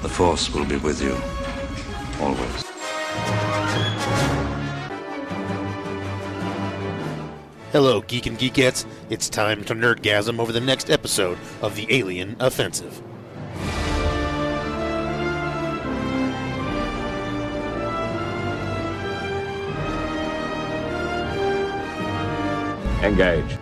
The Force will be with you, always. Hello, Geek and Geekettes. It's time to nerdgasm over the next episode of the Alien Offensive. Engage.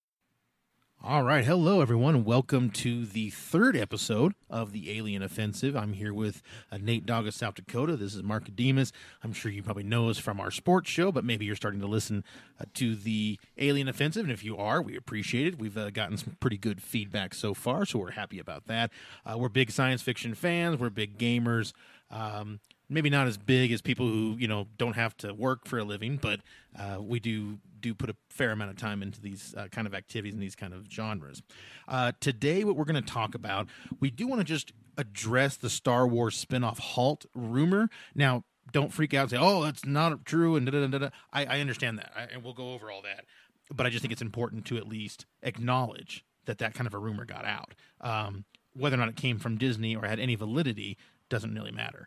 All right. Hello, everyone. Welcome to the third episode of the Alien Offensive. I'm here with Nate Dogg of South Dakota. This is Mark Demas. I'm sure you probably know us from our sports show, but maybe you're starting to listen to the Alien Offensive. And if you are, we appreciate it. We've gotten some pretty good feedback so far, so we're happy about that. We're big science fiction fans. We're big gamers. Maybe not as big as people who, don't have to work for a living, but we do put a fair amount of time into these kind of activities and these kind of genres. Today, what we're going to talk about, we do want to just address the Star Wars spinoff Halt rumor. Now, don't freak out and say, oh, that's not true, and da-da-da-da. I understand that, and we'll go over all that. But I just think it's important to at least acknowledge that kind of a rumor got out. Whether or not it came from Disney or had any validity doesn't really matter.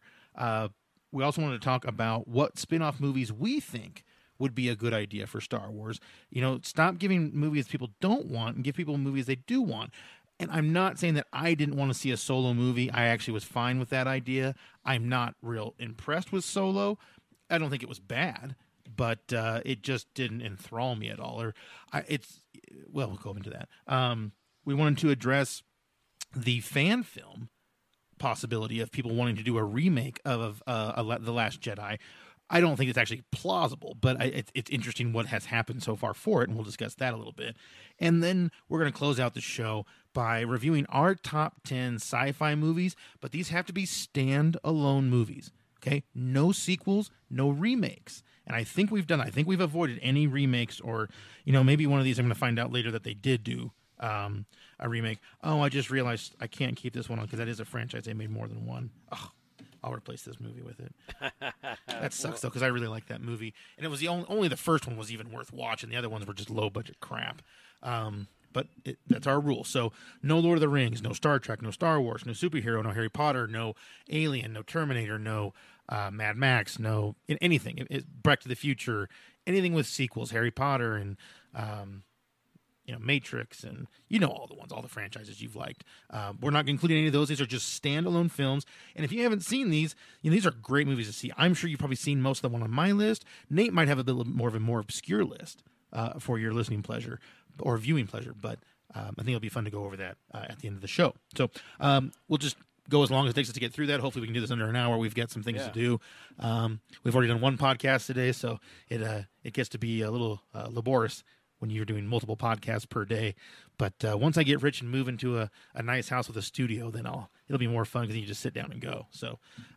We also wanted to talk about what spin-off movies we think would be a good idea for Star Wars. Stop giving movies people don't want and give people movies they do want. And I'm not saying that I didn't want to see a Solo movie. I actually was fine with that idea. I'm not real impressed with Solo. I don't think it was bad, but it just didn't enthrall me at all. We'll go into that. We wanted to address the fan film possibility of people wanting to do a remake of The Last Jedi. I don't think it's actually plausible, but it's interesting what has happened so far for it, and we'll discuss that a little bit. And then we're going to close out the show by reviewing our top 10 sci-fi movies, but these have to be stand-alone movies, okay? No sequels, no remakes. And I think we've avoided any remakes or, maybe one of these I'm going to find out later that they did do a remake. Oh, I just realized I can't keep this one on because that is a franchise. They made more than one. Oh, I'll replace this movie with it. That sucks, though, because I really like that movie. And it was only the first one was even worth watching. The other ones were just low-budget crap. But that's our rule. So no Lord of the Rings, no Star Trek, no Star Wars, no superhero, no Harry Potter, no Alien, no Terminator, no Mad Max, no anything. Back to the Future, anything with sequels, Harry Potter and Matrix, and all the ones, all the franchises you've liked. We're not including any of those. These are just standalone films. And if you haven't seen these, these are great movies to see. I'm sure you've probably seen most of the one on my list. Nate might have a bit more of a more obscure list for your listening pleasure or viewing pleasure, but I think it'll be fun to go over that at the end of the show. So we'll just go as long as it takes us to get through that. Hopefully we can do this under an hour. We've got some things to do. We've already done one podcast today, so it gets to be a little laborious when you're doing multiple podcasts per day. But once I get rich and move into a nice house with a studio, then it'll be more fun because you just sit down and go. So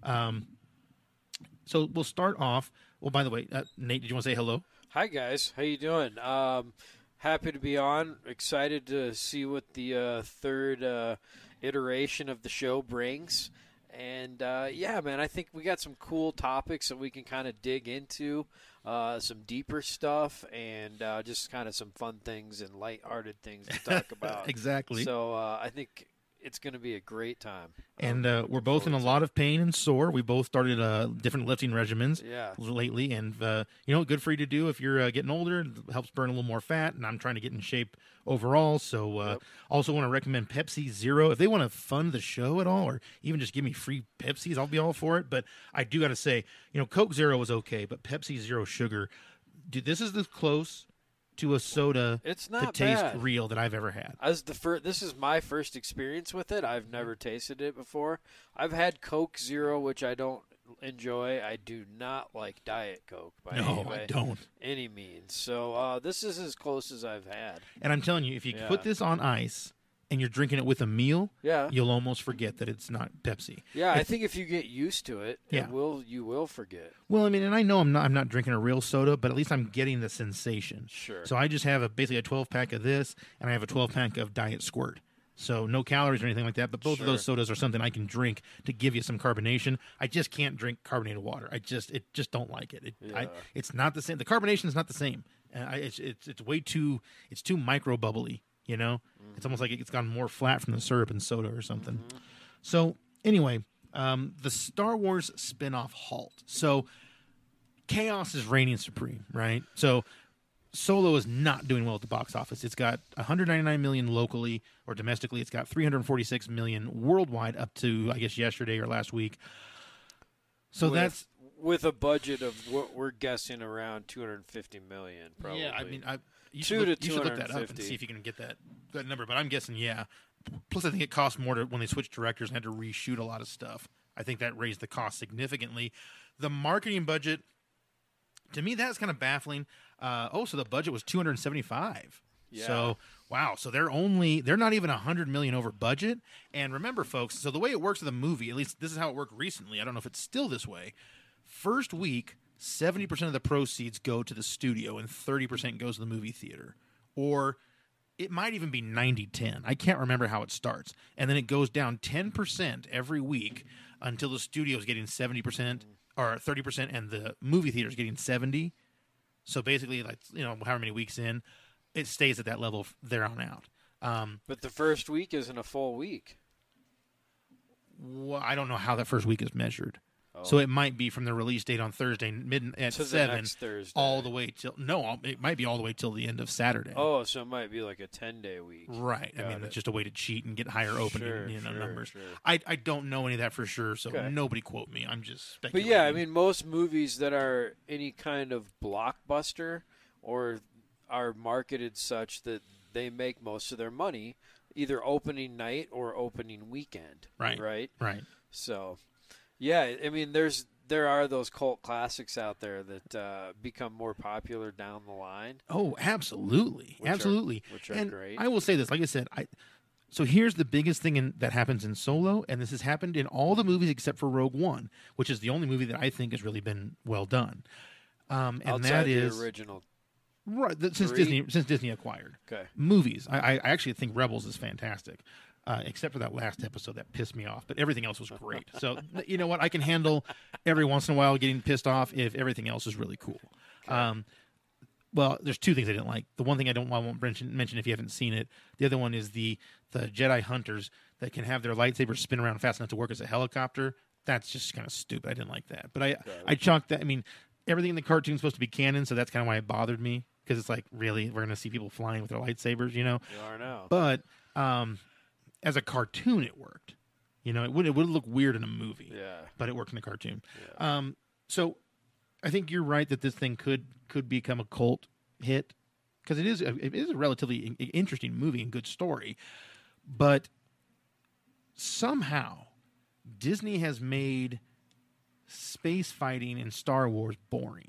so we'll start off. Well, by the way, Nate, did you want to say hello? Hi, guys. How you doing? Happy to be on. Excited to see what the third iteration of the show brings. And, yeah, man, I think we got some cool topics that we can kind of dig into, some deeper stuff, and just kind of some fun things and lighthearted things to talk about. Exactly. So I think it's going to be a great time. And we're both in a lot of pain and sore. We both started different lifting regimens lately, and good for you to do if you're getting older. It helps burn a little more fat, and I'm trying to get in shape overall. So also want to recommend Pepsi Zero. If they want to fund the show at all, or even just give me free Pepsis, I'll be all for it. But I do got to say, Coke Zero was okay, but Pepsi Zero Sugar, dude, this is the close to a soda that tastes real that I've ever had. This is my first experience with it. I've never tasted it before. I've had Coke Zero, which I don't enjoy. I do not like Diet Coke by any means. So this is as close as I've had. And I'm telling you, if you put this on ice and you're drinking it with a meal, you'll almost forget that it's not Pepsi. Yeah, I think if you get used to it, you will forget. Well, I mean, and I know I'm not drinking a real soda, but at least I'm getting the sensation. Sure. So I just have basically a 12-pack of this, and I have a 12-pack of Diet Squirt. So no calories or anything like that, but both of those sodas are something I can drink to give you some carbonation. I just can't drink carbonated water. I just don't like it. It's not the same. The carbonation is not the same. It's way too micro bubbly. It's almost like it's gone more flat from the syrup and soda or something. So anyway, The Star Wars spinoff halt. So chaos is reigning supreme, right? So Solo is not doing well at the box office. It's got 199 million locally or domestically. It's got 346 million worldwide up to, I guess, yesterday or last week. So that's with a budget of what we're guessing around 250 million. Probably. Yeah, I mean, you Two should to look that up and 250. see if you can get that number. But I'm guessing, yeah. Plus, I think it cost more when they switched directors and had to reshoot a lot of stuff. I think that raised the cost significantly. The marketing budget, to me, that's kind of baffling. So the budget was 275. Yeah. So wow. So they're not even 100 million over budget. And remember, folks. So the way it works with a movie, at least this is how it worked recently. I don't know if it's still this way. First week, 70% of the proceeds go to the studio and 30% goes to the movie theater. Or it might even be 90-10. I can't remember how it starts. And then it goes down 10% every week until the studio's getting 70% or 30% and the movie theater's getting 70%. So basically, like, however many weeks in, it stays at that level there on out. But the first week isn't a full week. Well, I don't know how that first week is measured. So it might be from the release date on Thursday at to 7 the next Thursday. all the way till it might be all the way till the end of Saturday. Oh, so it might be like a 10-day week. Right. I mean, it's just a way to cheat and get higher opening numbers. Sure. I don't know any of that for sure, so Okay. nobody quote me. I'm just But speculating. yeah, I mean, most movies that are any kind of blockbuster or are marketed such that they make most of their money either opening night or opening weekend. Right. Right. So, yeah, I mean, there are those cult classics out there that become more popular down the line. Oh, absolutely. Absolutely. Which are and great. I will say this, like I said, so here's the biggest thing that happens in Solo, and this has happened in all the movies except for Rogue One, which is the only movie that I think has really been well done. And Outside that the is original. right since Three? Disney acquired. Okay. Movies. I actually think Rebels is fantastic. Except for that last episode that pissed me off, but everything else was great. So you know what? I can handle every once in a while getting pissed off if everything else is really cool. Okay. Well, there's two things I didn't like. The one thing I won't mention if you haven't seen it. The other one is the Jedi hunters that can have their lightsabers spin around fast enough to work as a helicopter. That's just kind of stupid. I didn't like that. But I chalked that. I mean, everything in the cartoon is supposed to be canon, so that's kind of why it bothered me, because it's like, really, we're going to see people flying with their lightsabers, You are now. But as a cartoon, it worked. It would look weird in a movie. Yeah. But it worked in a cartoon. Yeah. So I think you're right that this thing could become a cult hit, because it is a relatively interesting movie and good story. But somehow Disney has made space fighting in Star Wars boring.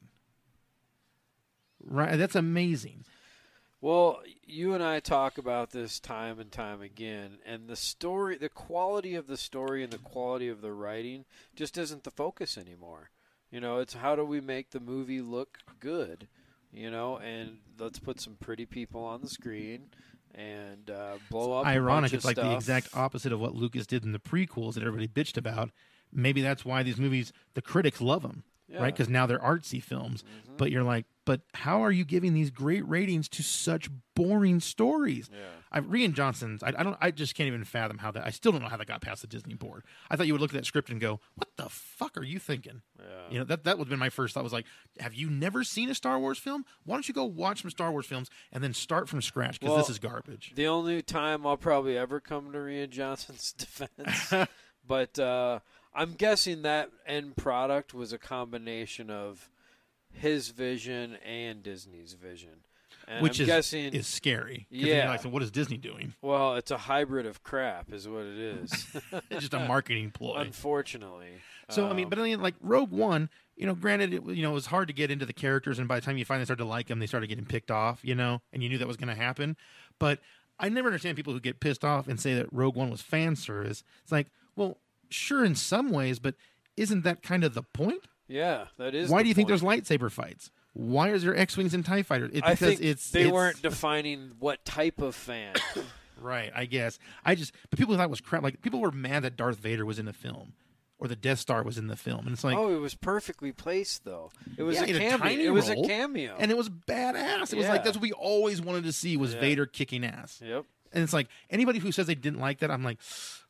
Right? That's amazing. Well, you and I talk about this time and time again, and the quality of the story and the quality of the writing just isn't the focus anymore. It's how do we make the movie look good, and let's put some pretty people on the screen and blow up. Ironic, a bunch it's of like the stuff. exact opposite of what Lucas did in the prequels that everybody bitched about. Maybe that's why these movies, the critics love them, Yeah. right? Because now they're artsy films. But you're like, but how are you giving these great ratings to such boring stories? Yeah. Rian Johnson's, I just can't even fathom how that. I still don't know how that got past the Disney board. I thought you would look at that script and go, what the fuck are you thinking? Yeah. That would have been my first thought. Was like, have you never seen a Star Wars film? Why don't you go watch some Star Wars films and then start from scratch, because this is garbage. The only time I'll probably ever come to Rian Johnson's defense, but I'm guessing that end product was a combination of his vision and Disney's vision. And Which I'm guessing, is scary. 'Cause then Yeah. you're like, so what is Disney doing? well, it's a hybrid of crap is what it is. It's just a marketing ploy. Unfortunately. So, but I mean, like Rogue One, granted, it was hard to get into the characters, and by the time you finally started to like them, they started getting picked off, and you knew that was going to happen. But I never understand people who get pissed off and say that Rogue One was fan service. It's like, well, sure in some ways, but isn't that kind of the point? Yeah, that is. Why the do you think point. there's lightsaber fights? Why is there X-Wings and TIE fighters? I think they it's weren't defining what type of fan. right, I guess. But people thought it was crap. Like, people were mad that Darth Vader was in the film, or the Death Star was in the film, and it's like, Oh, it was perfectly placed, though. It was Yeah, a in a cameo. tiny It was role, a cameo. and it was badass. It was like, Yeah. that's what we always wanted to see, was Yeah. Vader kicking ass. Yep. And it's like, anybody who says they didn't like that, I'm like,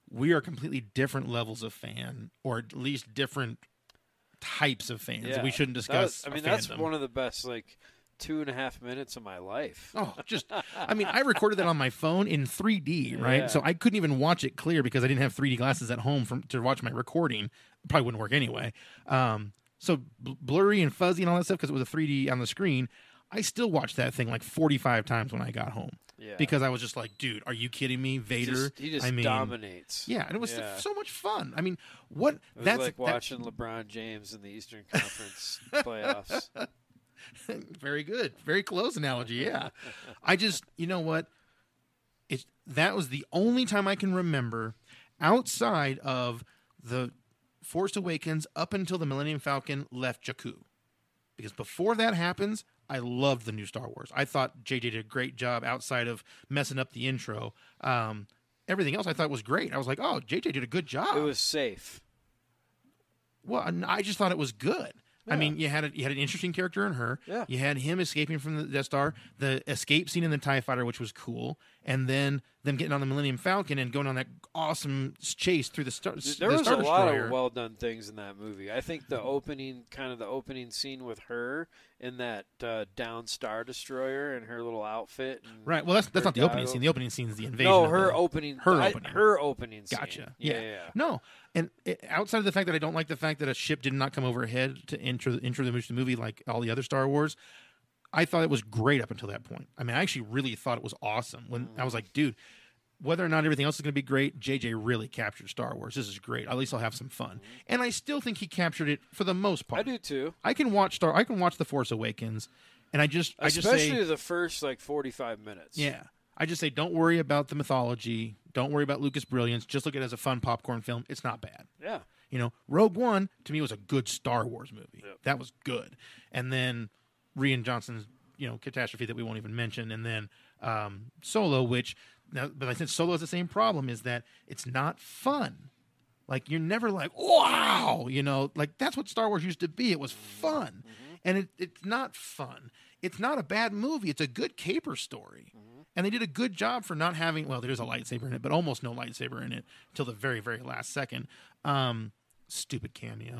we are completely different levels of fan, or at least different types of fans. Yeah. We shouldn't discuss. That's fandom. one of the best 2.5 minutes of my life. Oh, I recorded that on my phone in 3D, right? Yeah. So I couldn't even watch it clear because I didn't have 3D glasses at home to watch my recording. It probably wouldn't work anyway. So blurry and fuzzy and all that stuff because it was a 3D on the screen. I still watched that thing 45 times when I got home. Yeah. Because I was just like, dude, are you kidding me? Vader. He just I mean, dominates. Yeah, and it was Yeah. so much fun. I mean, what It was that's like watching LeBron James in the Eastern Conference playoffs. Very good. Very close analogy, yeah. I just, you know what? That was the only time I can remember outside of the Force Awakens up until the Millennium Falcon left Jakku. Because before that happens, I loved the new Star Wars. I thought JJ did a great job outside of messing up the intro. Everything else I thought was great. I was like, oh, JJ did a good job. It was safe. Well, I just thought it was good. I Yeah. mean, you had an interesting character in her. Yeah. You had him escaping from the Death Star, the escape scene in the TIE Fighter, which was cool, and then them getting on the Millennium Falcon and going on that awesome chase through the Star There the was Star a lot Destroyer. of well done things in that movie. I think the opening scene with her in that down Star Destroyer and her little outfit. And Right. Well, that's not the opening goggles. scene. The opening scene is the invasion. No, of her the- opening. her I- opening. Her opening scene. Gotcha. Yeah. No, and outside of the fact that I don't like the fact that a ship did not come overhead to enter the movie like all the other Star Wars, I thought it was great up until that point. I mean, I actually really thought it was awesome when I was like, dude, whether or not everything else is going to be great, JJ really captured Star Wars. This is great. At least I'll have some fun. And I still think he captured it for the most part. I do too. I can watch The Force Awakens, and I just Especially say, the first 45 minutes. yeah. I just say, don't worry about the mythology. Don't worry about Lucas' brilliance. Just look at it as a fun popcorn film. It's not bad. Yeah. You know, Rogue One to me was a good Star Wars movie. Yep. That was good. And then Rian Johnson's, catastrophe that we won't even mention, and then Solo, but I think Solo has the same problem, is that it's not fun. Like, you're never like, wow, that's what Star Wars used to be. It was fun. And it's not fun. It's not a bad movie. It's a good caper story. And they did a good job for not having, well, there's a lightsaber in it, but almost no lightsaber in it till the very, very last second. Stupid cameo.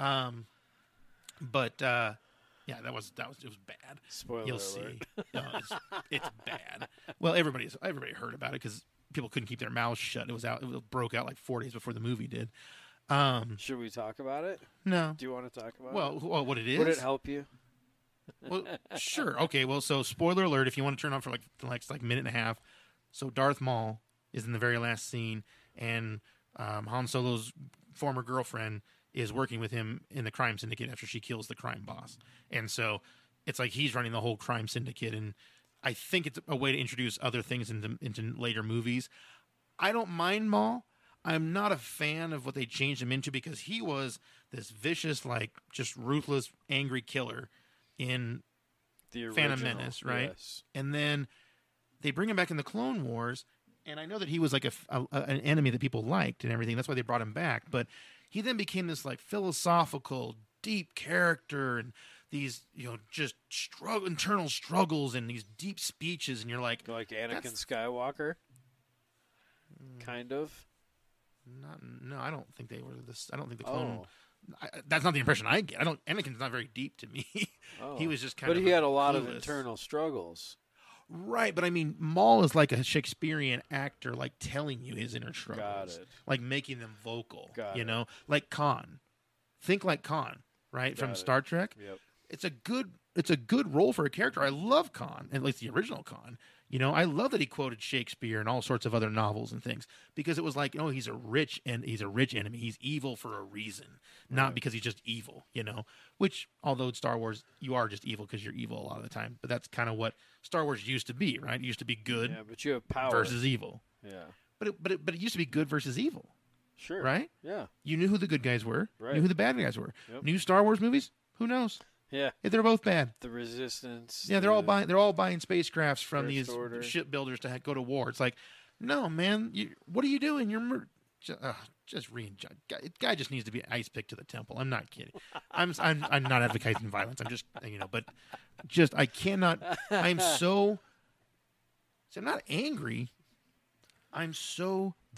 Yeah, it was bad. Spoiler You'll alert. see. No, it's bad. Well, everybody heard about it because people couldn't keep their mouths shut. It broke out 4 days before the movie did. Should we talk about it? No. Do you want to talk about it? Well, what it is? Would it help you? Well, sure. Okay. Well, so spoiler alert. If you want to turn on for the next minute and a half, so Darth Maul is in the very last scene, and Han Solo's former girlfriend is working with him in the crime syndicate after she kills the crime boss, and so it's like he's running the whole crime syndicate. And I think it's a way to introduce other things into later movies. I don't mind Maul. I'm not a fan of what they changed him into because he was this vicious, just ruthless, angry killer in The original, Phantom Menace, right? Yes. And then they bring him back in the Clone Wars, and I know that he was an enemy that people liked and everything. That's why they brought him back. But he then became this philosophical, deep character, and these just internal struggles and these deep speeches, and you're like Anakin that's- Skywalker? Kind of. No, I don't think they were this. I don't think the clone. Oh. That's not the impression I get. Anakin's not very deep to me. Oh. He was just kind But of. he had a lot of clueless. internal struggles. Right, but I mean, Maul is like a Shakespearean actor, telling you his inner struggles, it. Making them vocal. Got you it. know, like Khan. Think like Khan, right, from Got it. Star Trek. Yep. It's a good role for a character. I love Khan, at least the original Khan. I love that he quoted Shakespeare and all sorts of other novels and things because it was he's a rich enemy. He's evil for a reason, not because he's just evil. Which, although in Star Wars you are just evil because you're evil a lot of the time, but that's kind of what Star Wars used to be, right? It used to be good Yeah, but you have power. versus evil. Yeah. But it used to be good versus evil, Sure. right? Yeah. You knew who the good guys were, Right. knew who the bad guys were. Yep. New Star Wars movies, who knows? Yeah. If they're both bad. The Resistance. Yeah, they're all buying spacecrafts from First these Order. shipbuilders to go to war. It's like, no, man, what are you doing? You're just guy just needs to be ice picked to the temple. I'm not kidding. I'm not advocating violence. I'm just but just I cannot. I'm not angry. I'm so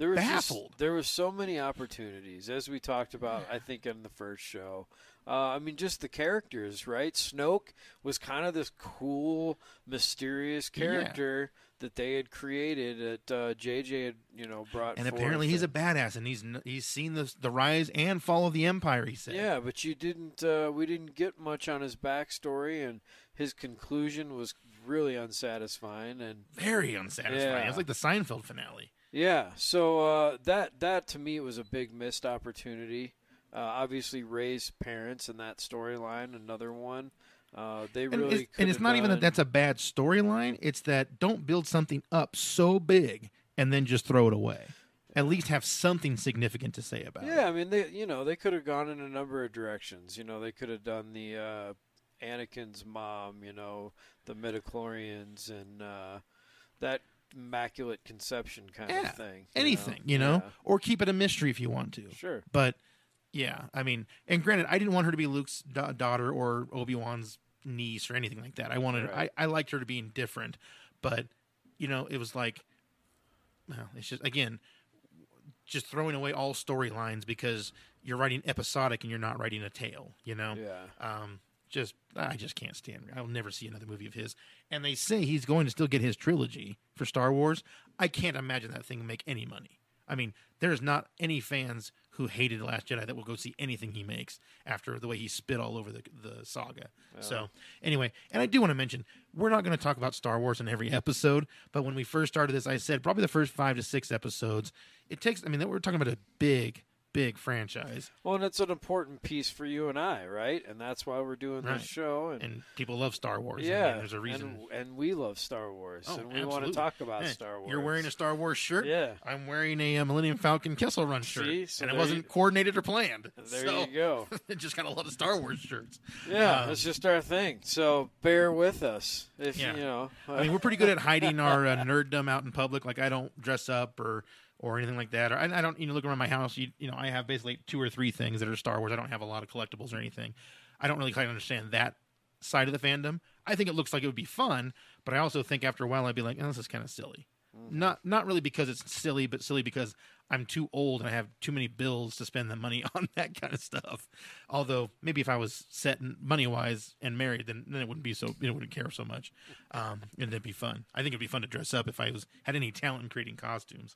there was baffled. There were so many opportunities, as we talked about, I think, in the first show. I mean, just the characters, right? Snoke was kind of this cool, mysterious character that they had created that JJ had, brought. And forth. apparently he's a badass, and he's seen the rise and fall of the Empire. He said, "Yeah, but we didn't get much on his backstory, and his conclusion was really unsatisfying and very unsatisfying. Yeah. It was like the Seinfeld finale." Yeah, so that to me was a big missed opportunity. Obviously, Rey's parents in that storyline, another one. They really and it's not even that that's a bad storyline. It's that don't build something up so big and then just throw it away. At least have something significant to say about it. Yeah, I mean they could have gone in a number of directions. They could have done the Anakin's mom, the midichlorians, and that immaculate conception kind of thing. Anything, Yeah. or keep it a mystery if you want to. Sure. But yeah, I mean, and granted, I didn't want her to be Luke's daughter or Obi-Wan's niece or anything like that. I wanted, I liked her to be different, but it was like, well, it's just again, just throwing away all storylines because you're writing episodic and you're not writing a tale. Yeah. I just can't stand it. I'll never see another movie of his. And they say he's going to still get his trilogy for Star Wars. I can't imagine that thing will make any money. I mean, there's not any fans who hated The Last Jedi that will go see anything he makes after the way he spit all over the saga. So, anyway, and I do want to mention, we're not going to talk about Star Wars in every episode, but when we first started this, I said probably the first 5 to 6 episodes, we're talking about a big franchise. Well, and it's an important piece for you and I, right? And that's why we're doing this show. And people love Star Wars. Yeah. And there's a reason. And we love Star Wars. Oh, and we absolutely. want to talk about Star Wars. You're wearing a Star Wars shirt? Yeah. I'm wearing a Millennium Falcon Kessel Run shirt. See? So and it wasn't coordinated or planned. There so, you go. just got a lot of Star Wars shirts. Yeah, that's just our thing. So bear with us. If I mean, we're pretty good at hiding our nerddom out in public. Like, I don't dress up or anything like that. Or I don't look around my house. I have basically 2 or 3 things that are Star Wars. I don't have a lot of collectibles or anything. I don't really quite understand that side of the fandom. I think it looks like it would be fun, but I also think after a while I'd be like, this is kind of silly. Mm-hmm. Not really because it's silly, but silly because I'm too old and I have too many bills to spend the money on that kind of stuff. Although maybe if I was set money wise and married, then it wouldn't be so. Wouldn't care so much, and it'd be fun. I think it'd be fun to dress up if I had any talent in creating costumes.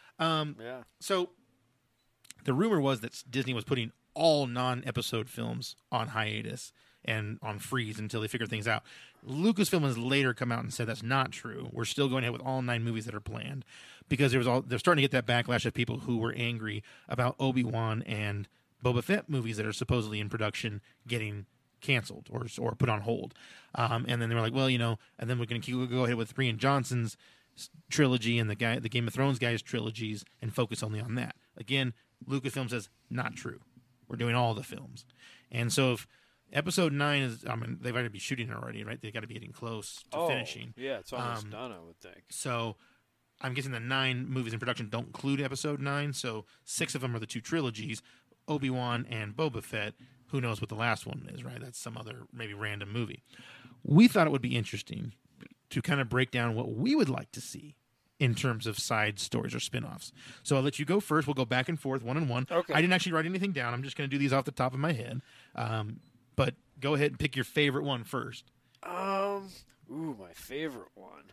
So the rumor was that Disney was putting all non-episode films on hiatus and on freeze until they figure things out. Lucasfilm has later come out and said that's not true. We're still going ahead with all 9 movies that are planned because they're starting to get that backlash of people who were angry about Obi-Wan and Boba Fett movies that are supposedly in production getting canceled or put on hold. And then they were like, well, and then we're going to go ahead with Rian Johnson's trilogy and the Game of Thrones guys' trilogies and focus only on that. Again, Lucasfilm says not true. We're doing all the films. And so if Episode 9 is, they've got to be shooting it already, right? They've got to be getting close to finishing. Yeah, it's almost done, I would think. So I'm guessing the 9 movies in production don't include Episode 9, so 6 of them are the 2 trilogies, Obi-Wan and Boba Fett. Who knows what the last one is, right? That's some other maybe random movie. We thought it would be interesting to kind of break down what we would like to see in terms of side stories or spin-offs. So I'll let you go first. We'll go back and forth, one and one. Okay. I didn't actually write anything down. I'm just going to do these off the top of my head. But go ahead and pick your favorite one first. My favorite one.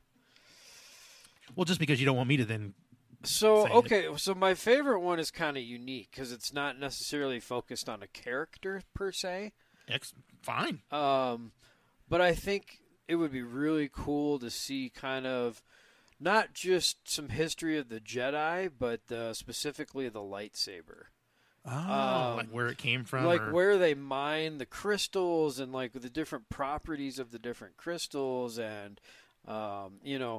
Well, just because you don't want me to then. So my favorite one is kind of unique because it's not necessarily focused on a character per se. Fine. But I think it would be really cool to see kind of not just some history of the Jedi, but specifically the lightsaber. Like where it came from? Like where they mine the crystals and like the different properties of the different crystals and, how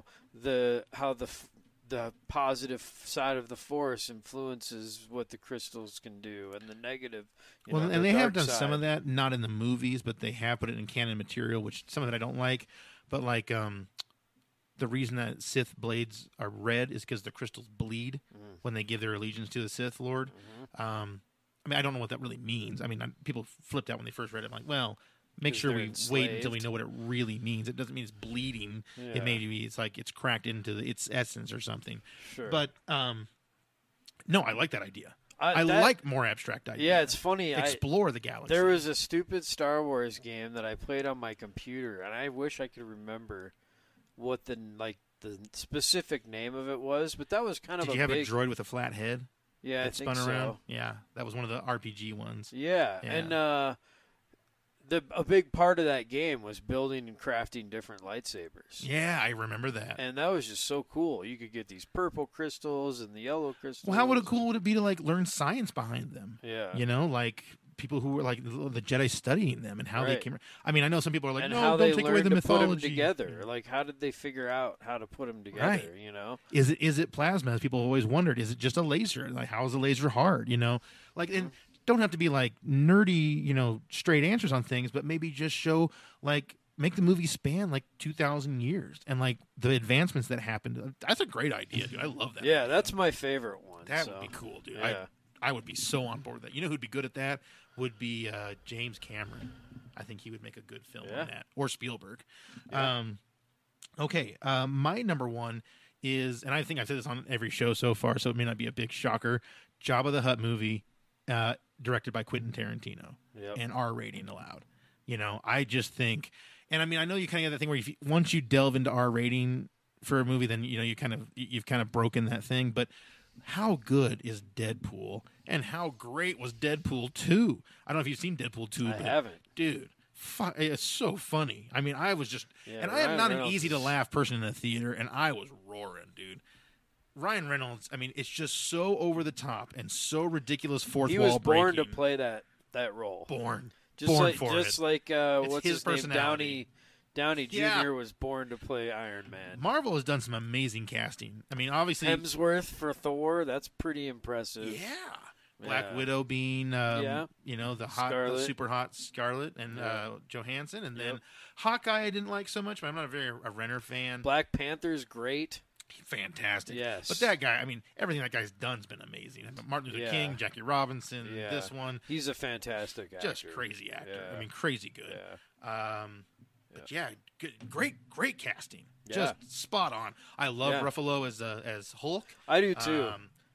the positive side of the Force influences what the crystals can do and the negative. And they have done some of that, not in the movies, but they have put it in canon material, which some of it I don't like. But like the reason that Sith blades are red is because the crystals bleed when they give their allegiance to the Sith Lord. I don't know what that really means. People flipped out when they first read it. I'm like, well, make sure we wait until we know what it really means. It doesn't mean it's bleeding. Yeah. It may be it's like it's cracked into its essence or something. Sure. But No, I like that idea. I that- like more abstract ideas. Yeah, it's funny. Explore the galaxy. There was a stupid Star Wars game that I played on my computer, and I wish I could remember what the specific name of it was, but that was kind of Did you have a droid with a flat head? Yeah, I that think spun around. so. Yeah, that was one of the RPG ones. Yeah. And a big part of that game was building and crafting different lightsabers. Yeah, I remember that. And that was just so cool. You could get these purple crystals and the yellow crystals. Well, how cool would it be to like learn science behind them? Yeah. You know, like people who were like the Jedi studying them and how they came. I mean, I know some people are like, and no, how don't they take away the learned to put mythology. them together. Like, how did they figure out how to put them together? Right. You know, is it plasma? As people always wondered, is it just a laser? Like, how is a laser hard? You know, like and don't have to be like nerdy, you know, straight answers on things, but maybe just show like make the movie span like 2,000 years and like the advancements that happened. That's a great idea, dude. I love that. Yeah, idea. that's my favorite one. That would be cool, dude. Yeah. I would be so on board with that. You know who'd be good at that? Would be James Cameron. I think he would make a good film on that. Or Spielberg. Yeah. Okay, my number one is, and I think I've said this on every show so far, so it may not be a big shocker, Jabba the Hutt movie, directed by Quentin Tarantino, and R rating allowed. You know, I just think, and I mean, I know you kind of get that thing where once you delve into R rating for a movie, then you know you've kind of broken that thing. But how good is Deadpool, and how great was Deadpool 2? I don't know if you've seen Deadpool 2. I haven't, dude. It's so funny. I mean, I was just, and I am Ryan not Reynolds an easy to laugh person in the theater, and I was roaring, dude. Ryan Reynolds, I mean, it's just so over the top and so ridiculous fourth he wall was born breaking. to play that role. Born Like It's what's his his name? personality. Downey Jr. Yeah. was born to play Iron Man. Marvel has done some amazing casting. I mean, obviously Hemsworth for Thor, that's pretty impressive. Yeah. Black Yeah. Widow being, you know, the super hot Scarlet and Johansson, and then Hawkeye I didn't like so much, but I'm not a Renner fan. Black Panther's great. Fantastic. Yes. But that guy, I mean, everything that guy's done's been amazing. Martin Luther King, Jackie Robinson, this one. He's a fantastic actor. Just crazy actor. Yeah. I mean, crazy good. Yeah. But good, great casting. Yeah. Just spot on. I love Ruffalo as Hulk. I do too.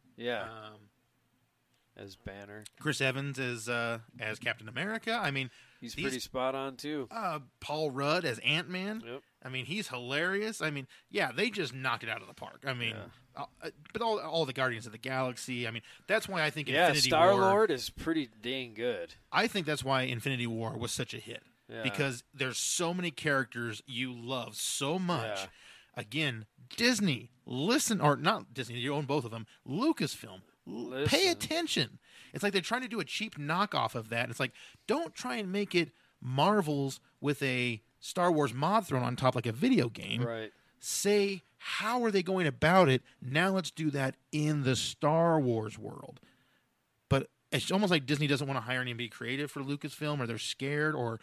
As Banner. Chris Evans as Captain America. I mean, he's pretty spot on too. Paul Rudd as Ant-Man. Yep. I mean, he's hilarious. I mean, they just knocked it out of the park. I mean, but all the Guardians of the Galaxy. I mean, that's why I think Infinity War. Star-Lord is pretty dang good. I think that's why Infinity War was such a hit. Yeah. Because there's so many characters you love so much. Yeah. Again, Disney, listen, or not Disney, you own both of them. Lucasfilm, pay attention. It's like they're trying to do a cheap knockoff of that. It's like, don't try and make it Marvel's with a Star Wars mod thrown on top like a video game. Right. Say, how are they going about it? Now let's do that in the Star Wars world. But it's almost like Disney doesn't want to hire anybody creative for Lucasfilm, or they're scared, or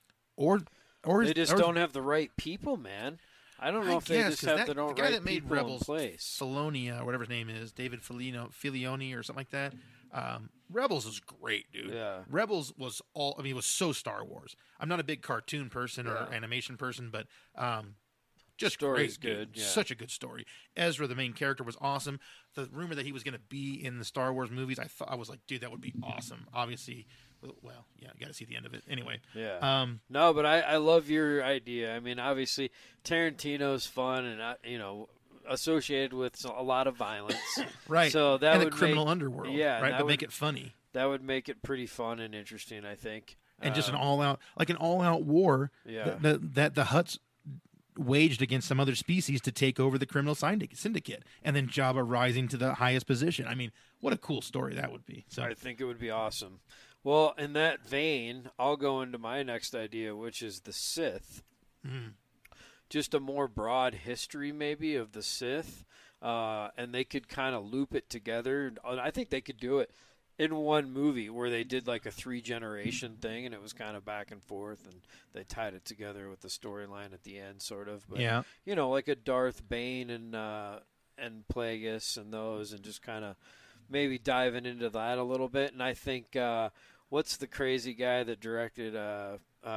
they just don't have the right people, man. I don't know if they just have the guy right that made people Rebels, in place. Filoni, or whatever his name is, David Filioni or something like that. Rebels is great, dude. Yeah. Rebels was it was so Star Wars. I'm not a big cartoon person or animation person, but just Story's great, good. dude. Yeah. Such a good story. Ezra, the main character, was awesome. The rumor that he was going to be in the Star Wars movies, I was like, dude, that would be awesome. Obviously, well, yeah, you got to see the end of it anyway. Yeah. No, but I love your idea. I mean, obviously, Tarantino's fun and associated with a lot of violence. Right. So that and would the criminal underworld. Yeah. Right. But make it funny. That would make it pretty fun and interesting, I think. And just an all-out war. Yeah. That the Hutts waged against some other species to take over the criminal syndicate, and then Jabba rising to the highest position. I mean, what a cool story that would be. So I think it would be awesome. Well, in that vein, I'll go into my next idea, which is the Sith. Just a more broad history, maybe, of the Sith, and they could kind of loop it together. I think they could do it in one movie where they did like a 3-generation thing, and it was kind of back and forth, and they tied it together with the storyline at the end, sort of. But, like a Darth Bane and Plagueis and those, and just kind of maybe diving into that a little bit. And I think what's the crazy guy that directed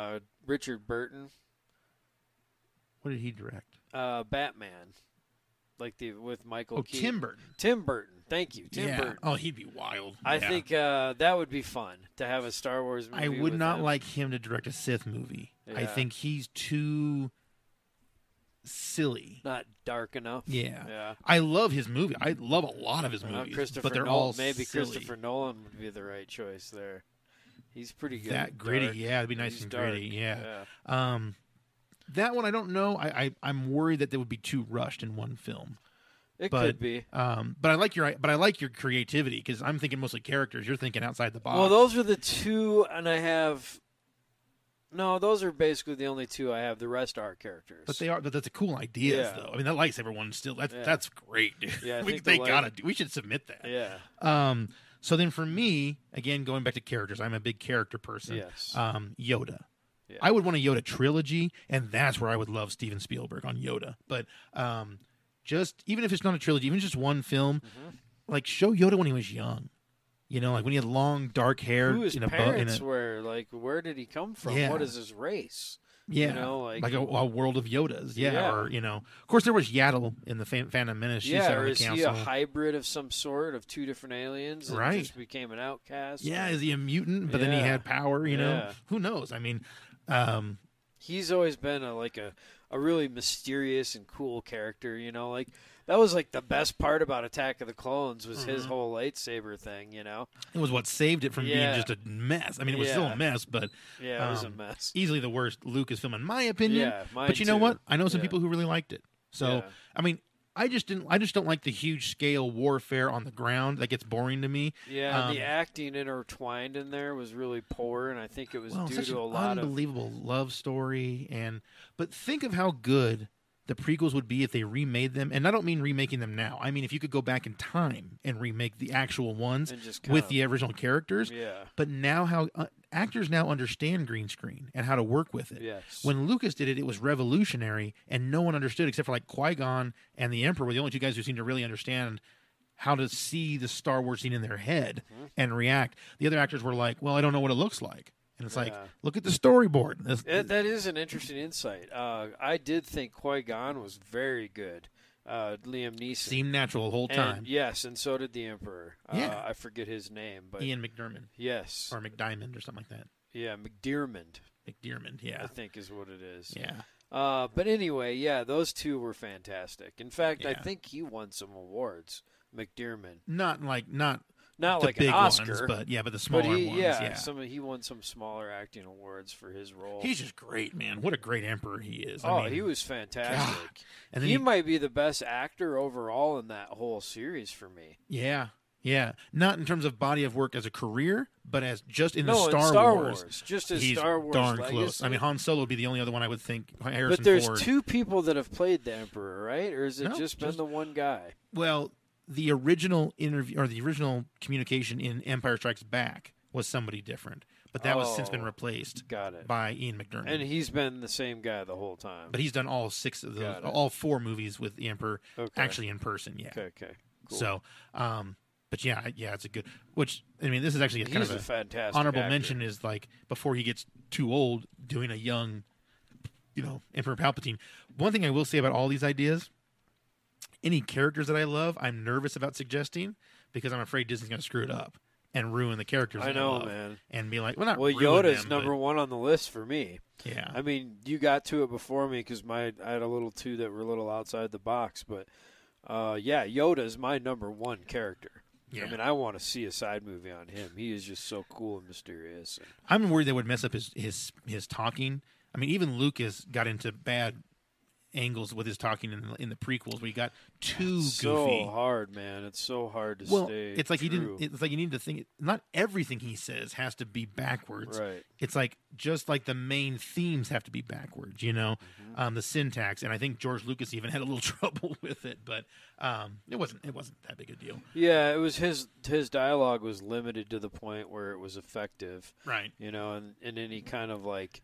Richard Burton? What did he direct? Batman. with Michael Oh, Keaton. Tim Burton. Tim Burton. Thank you, Tim Yeah. Burton. Oh, he'd be wild. I Yeah. think that would be fun to have a Star Wars movie. I would with not him. like him to direct a Sith movie. I Yeah. think he's too silly. Not dark enough. Yeah. Yeah. I love his movie. I love a lot of his Well, movies, Christopher but they're Nolan, all maybe silly. Christopher Nolan would be the right choice there. He's pretty good. That gritty, dark. yeah, it'd be nice He's and dark. gritty, yeah. That one I don't know. I'm worried that they would be too rushed in one film. It But, could be. But I like your creativity because I'm thinking mostly characters. You're thinking outside the box. Well, those are the two, and I have. No, those are basically the only two I have. The rest are characters. But they are. But that's a cool idea, Yeah. though. I mean, that lightsaber one still. That's great, dude. Yeah, I think they the gotta do. We should submit that. Yeah. So then for me, again, going back to characters, I'm a big character person. Yes. Yoda. Yeah. I would want a Yoda trilogy, and that's where I would love Steven Spielberg on Yoda. But just even if it's not a trilogy, even just one film, like show Yoda when he was young. You know, like when he had long, dark hair. Who his in a parents were? Like, where did he come from? Yeah. What is his race? Yeah, You know, like a world of Yodas. Yeah, Yeah. or of course there was Yaddle in the Phantom Menace. She sat Yeah, on or the is he council. a hybrid of some sort of two different aliens and Right. just became an outcast? Yeah, is he a mutant? But then he Yeah. had power. You know, Yeah. who knows? I mean, He's always been a really mysterious and cool character, you know, like that was like the best part about Attack of the Clones was his whole lightsaber thing, you know. it was what saved it from being Yeah. just a mess. I mean, it was still Yeah. a mess, but Yeah, it was a mess. easily the worst Lucasfilm in my opinion. Yeah, mine but you know too. what? I know some Yeah. people who really liked it. So Yeah. I mean, I just don't like the huge scale warfare on the ground. That gets boring to me. Yeah, and the acting intertwined in there was really poor, and I think it was due such to a an lot of unbelievable love story, but think of how good the prequels would be if they remade them. And I don't mean remaking them now. I mean if you could go back in time and remake the actual ones And just with kinda- the original characters. Yeah. But now how actors now understand green screen and how to work with it. Yes. When Lucas did it, it was revolutionary, and no one understood except for like Qui-Gon and the Emperor were the only two guys who seemed to really understand how to see the Star Wars scene in their head and react. The other actors were like, well, I don't know what it looks like. And it's like, Yeah. look at the storyboard. That is an interesting insight. I did think Qui-Gon was very good. Liam Neeson. seemed natural the whole time. And, yes, and so did the Emperor. Yeah. I forget his name, but Ian McDiarmid yes. or McDiamond or something like that. Yeah, McDiarmid, McDiarmid, I yeah. think is what it is. Yeah. But anyway, yeah, those two were fantastic. In fact, I Yeah. think he won some awards, McDiarmid. Not Not the like big an Oscar, ones, but the but smaller he, ones. yeah, he won some smaller acting awards for his role. He's just great, man. What a great emperor he is. Oh, I mean, he was fantastic. God. And then He might be the best actor overall in that whole series for me. Yeah. Yeah. Not in terms of body of work as a career, but as just in the No, in Star, Star Wars. Wars. Just as He's Star Wars darn legacy. close. I mean, Han Solo would be the only other one I would think. Harrison But there's Ford. two people that have played the Emperor, right? Or has it No, just been just- the one guy? Well, the original interview or the original communication in Empire Strikes Back was somebody different, but that was since been Oh, replaced Got it. by Ian McDiarmid. And he's been the same guy the whole time. But he's done all 6 of those, Got it. all 4 movies with the Emperor Okay. actually in person. Yeah. Okay. Cool. So, but yeah, it's a good. Which I mean, this is actually kind he's of a fantastic honorable actor. mention is like before he gets too old, doing a young, Emperor Palpatine. One thing I will say about all these ideas, any characters that I love, I'm nervous about suggesting because I'm afraid Disney's going to screw it up and ruin the characters. I that know, love man. And be like, well, not Well, ruin Yoda's them, number one on the list for me. but, yeah. I mean, you got to it before me because I had a little two that were a little outside the box. But, Yoda's my number one character. Yeah. I mean, I want to see a side movie on him. He is just so cool and mysterious. I'm worried they would mess up his talking. I mean, even Lucas got into bad angles with his talking in the prequels where he got too so goofy. hard, man. It's so hard to Well, stay it's like true. It's like you need to think. Not everything he says has to be backwards. Right. It's like just like the main themes have to be backwards. Mm-hmm. The syntax, and I think George Lucas even had a little trouble with it, but it wasn't that big a deal. Yeah, it was his dialogue was limited to the point where it was effective. Right. And any kind of like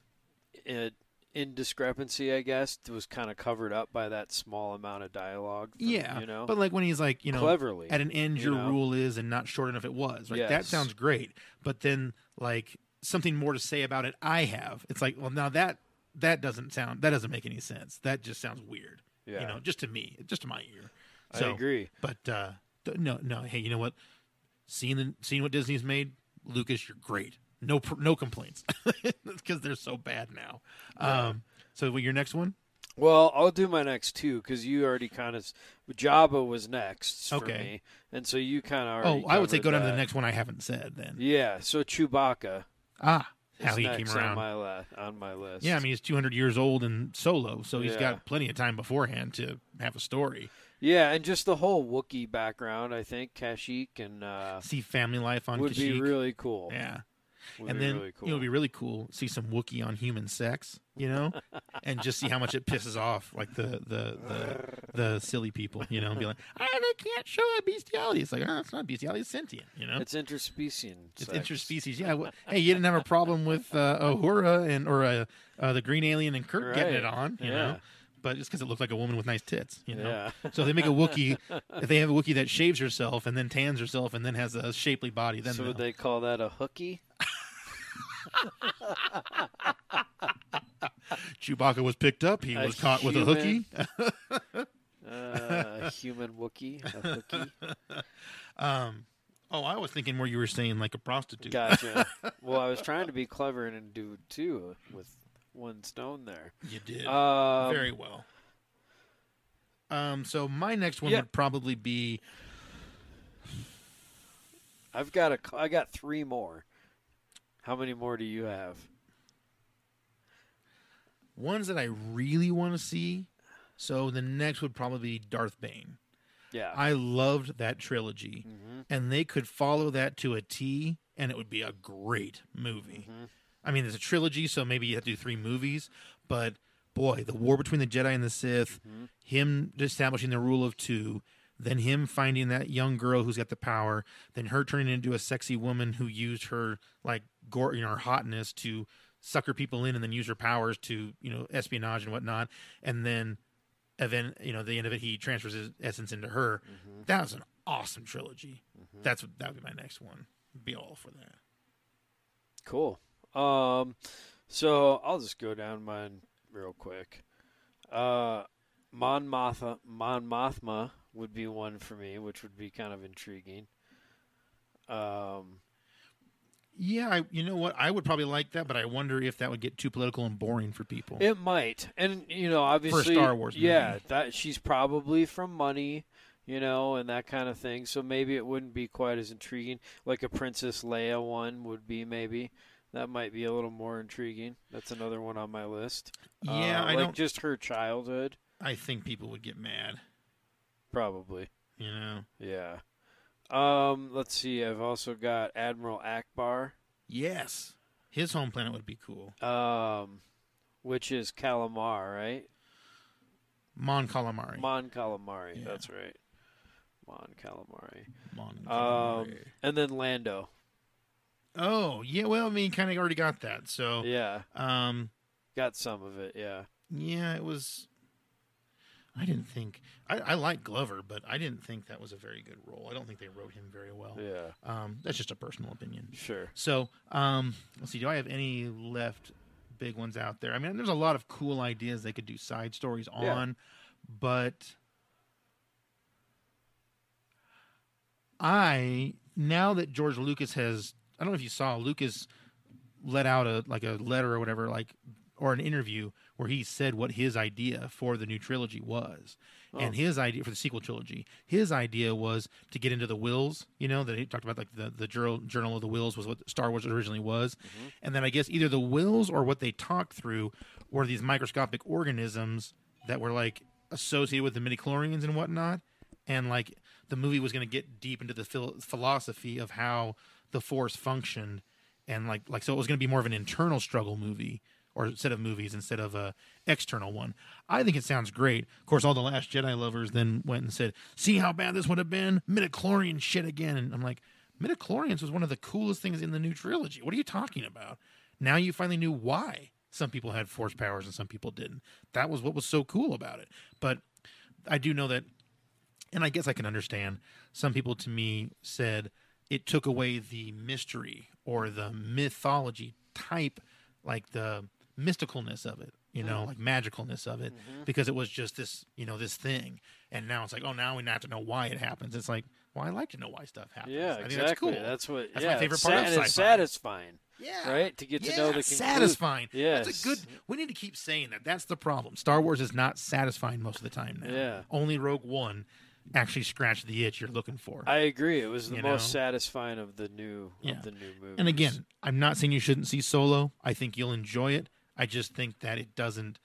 indiscrepancy, I guess, was kind of covered up by that small amount of dialogue. Yeah. But like when he's like, cleverly at an end you your know? rule is and not short enough it was. Right. That Yes. sounds great. But then like something more to say about it I have. It's like, well now that doesn't make any sense. That just sounds weird. Yeah. You know, just to me, just to my ear. I agree. But no. Hey, you know what? Seeing what Disney's made, Lucas, you're great. No complaints because they're so bad now. Yeah. So your next one? Well, I'll do my next two because you already kind of Jabba was next for Okay. me, and so you kind of already. I would say go down to the that. next one I haven't said then. Yeah, so Chewbacca. How is he came next around. on my list. Yeah, I mean he's 200 years old and Solo, so he's Yeah. got plenty of time beforehand to have a story. Yeah, and just the whole Wookiee background, I think Kashyyyk and See family life on would Kashyyyk. be really cool. Yeah. Would And be then really cool. you know, it'd be really cool to see some Wookiee on human sex, you know, and just see how much it pisses off like the silly people, you know, and be like, they can't show a bestiality. It's like, it's not bestiality, it's sentient, you know. It's interspecies. It's sex. interspecies. Yeah. Hey, you didn't have a problem with Uhura or the green alien and Kirk getting it Right. on, you Yeah. know. But just because it looked like a woman with nice tits, you know. Yeah. So if they make a Wookiee, if they have a Wookiee that shaves herself and then tans herself and then has a shapely body, then So would they'll- they call that a hookie? Chewbacca was picked up. He A was caught with a hookie. A human Wookiee, a hookie. I was thinking more you were saying like a prostitute. Gotcha. Well, I was trying to be clever and do two with one stone there. You did Um, very well. So my next one Yeah. would probably be I got three more. How many more do you have? ones that I really want to see. So the next would probably be Darth Bane. Yeah. I loved that trilogy, and they could follow that to a T, and it would be a great movie. I mean, it's a trilogy, so maybe you have to do 3 movies, but boy, the war between the Jedi and the Sith, him establishing the rule of 2, then him finding that young girl who's got the power, then her turning into a sexy woman who used her like her hotness to sucker people in, and then use her powers to espionage and whatnot, and then the end of it, he transfers his essence into her. That was an awesome trilogy. That would be my next one. Be all for that. Cool. So I'll just go down mine real quick. Mon Mothma would be one for me, which would be kind of intriguing. Yeah, you know what? I would probably like that, but I wonder if that would get too political and boring for people. It might, and obviously, Star Wars movie. yeah, that she's probably from money, and that kind of thing. So maybe it wouldn't be quite as intriguing. Like a Princess Leia one would be, maybe that might be a little more intriguing. That's another one on my list. Yeah, I like don't. just her childhood, I think people would get mad. probably. Yeah. Let's see. I've also got Admiral Akbar, Yes, his home planet would be cool. which is Calamar, right? Mon Calamari. Mon Calamari. Yeah. That's right. Mon Calamari. Mon Calamari. And then Lando. Oh yeah, well, I mean, kind of already got that. So Yeah, got some of it. Yeah. Yeah, it was. I didn't think I like Glover, but I didn't think that was a very good role. I don't think they wrote him very well. Yeah. That's just a personal opinion. Sure. So, let's see. Do I have any left big ones out there? I mean, there's a lot of cool ideas they could do side stories on, but now that George Lucas has, I don't know if you saw, Lucas let out a letter or whatever, or an interview where he said what his idea for the new trilogy was. And his idea for the sequel trilogy, his idea was to get into the wills, that he talked about, like the journal of the wills was what Star Wars originally was. And then I guess either the wills or what they talked through were these microscopic organisms that were like associated with the midichlorians and whatnot. And like the movie was going to get deep into the philosophy of how the Force functioned. And so it was going to be more of an internal struggle movie or set of movies instead of a external one. I think it sounds great. Of course, all the Last Jedi lovers then went and said, see how bad this would have been? Midichlorian shit again. And I'm like, midichlorians was one of the coolest things in the new trilogy. What are you talking about? Now you finally knew why some people had Force powers and some people didn't. That was what was so cool about it. But I do know that, and I guess I can understand, some people to me said it took away the mystery or the mythology type, like the mysticalness of it. you know, like magicalness of it, because it was just this, you know, this thing. And now it's like, oh, now we have to know why it happens. It's like, well, I like to know why stuff happens. Yeah, I think exactly. that's cool. That's my favorite part of and sci-fi. it's satisfying. Yeah. Right? To get to know the conclusion. satisfying. Yes. That's a good. We need to keep saying that. That's the problem. Star Wars is not satisfying most of the time now. Yeah. Only Rogue One actually scratched the itch you're looking for. I agree. It was the You most know? satisfying of the new Yeah. movies. And again, I'm not saying you shouldn't see Solo. I think you'll enjoy it. I just think that it doesn't